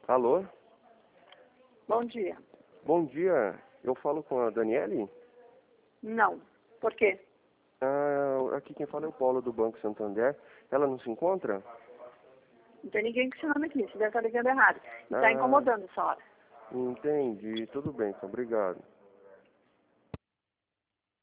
Alô? Bom dia. Bom dia. Eu falo com a Daniele? Não. Por quê? Aqui quem fala é o Paulo do Banco Santander. Ela não se encontra? Não tem ninguém com esse nome aqui. Você deve estar ligando errado. E está incomodando essa hora. Entendi. Tudo bem, então. Obrigado.